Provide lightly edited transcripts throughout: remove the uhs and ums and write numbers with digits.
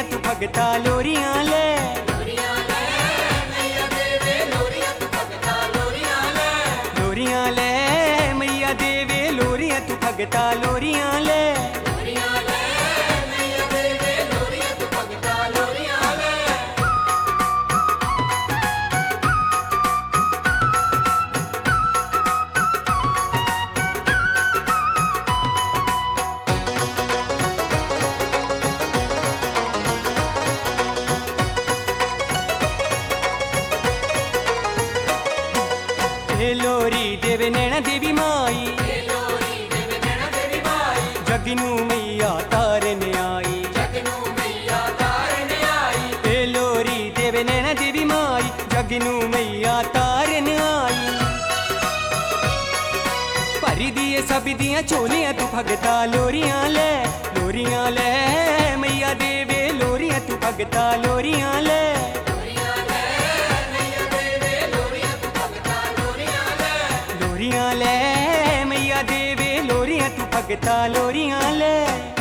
लोरियां तू भगता लोरियां ले। मैया देवे लोरियां तू भगता लोरियां ले। लोरियां ले मैया देवे लोरियां तू भगता लोरियां ले। मैया देवे लोरियां तू भगता लोरियां ले। लोरी देवे नैना देवी माई, लोरी देवे नैना देवी माई, जगनू मैया तारन आई। जगनू मैया तारन आई। लोरी देवे नैना देवी माई, जगनू मैया तारन आई। भरी दिए सब दियां झोलियां तू भगता लोरियां ले। लोरियां ले मैया देवे लोरियां तू भगता लोरियां ले। लोरियां ले मैया देवे लोरियां तू भगता लोरियां ले।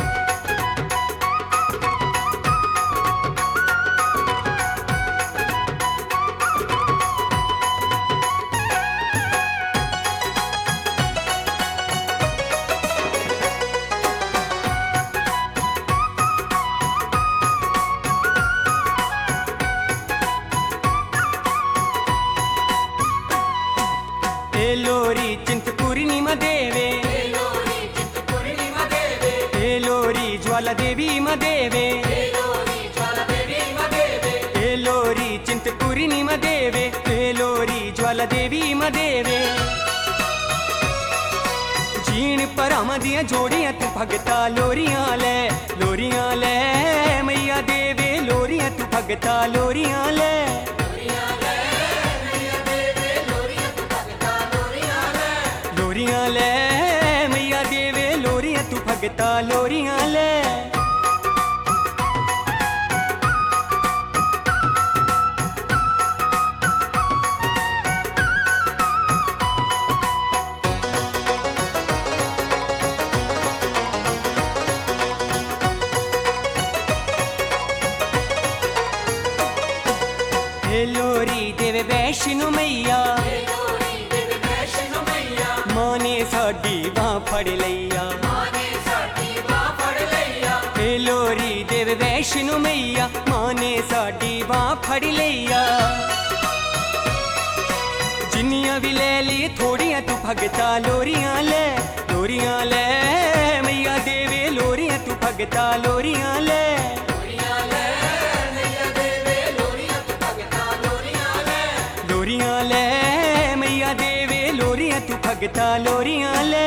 लोरी चिंतपूर्णी म देवे, लोरी चिंतपूर्णी म देवे, लोरी ज्वाला देवी म देवे, लोरी ज्वाला देवी म देवे, लोरी चिंतपूर्णी म देवे, लोरी ज्वाला देवी म देवे। जीण परामा दियां जोड़ियां तू भगता लोरियां ले। लोरियां ले मैया देवे लोरियां तू भगता लोरियां ले। लोरियां ले मैया देवे लोरियां तू भगता लोरियां ले। लोरी देवे वैष्णो मैया, लोरी देवे वैष्णो मैया, मां ने साडी बांह फड़ लईया। मां ने साडी बांह फड़ लईया। लोरी देवे वैष्णो मैया, मां ने साडी बांह फड़ लईया। जिन्नियां भी ले ली थोड़ियां तू भगता लोरियां ले। लोरियां ले मैया देवे लोरियां तू भगता लोरियां ले। लोरियां ले मैया देवे लोरियां तू भगता लोरियां ले।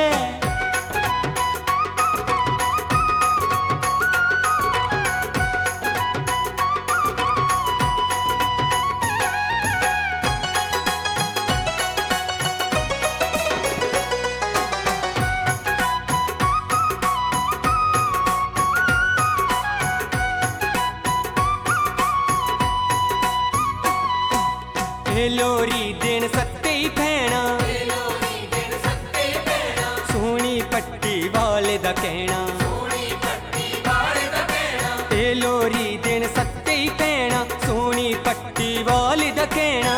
लोरी दिन सत्ते ही भैणा, लोरी दिन सत्ते भैणा, सोहनी पट्टी वाले दा कहना। सोहनी पट्टी वाले दा कहना। लोरी दिन सत्ते ही भैणा, सोहनी पट्टी वाले दा कहना।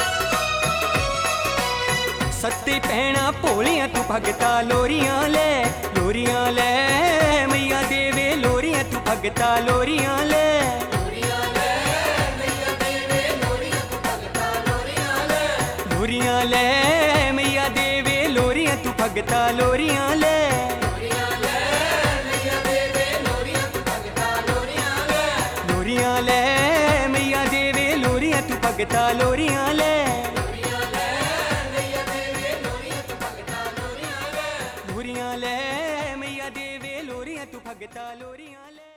सत्ते भैणा भोलियां तू भगता लोरियां ले। लोरियां ले मैया देवे लोरियां तू भगता लोरियां ले। लोरियां ले मैया देवे लोरियां तू भगता लोरियां ले। लोरियां ले मैया देवे लोरियां तू भगता लोरियां ले। लोरियां ले मैया देवे लोरियां तू भगता लोरियां ले।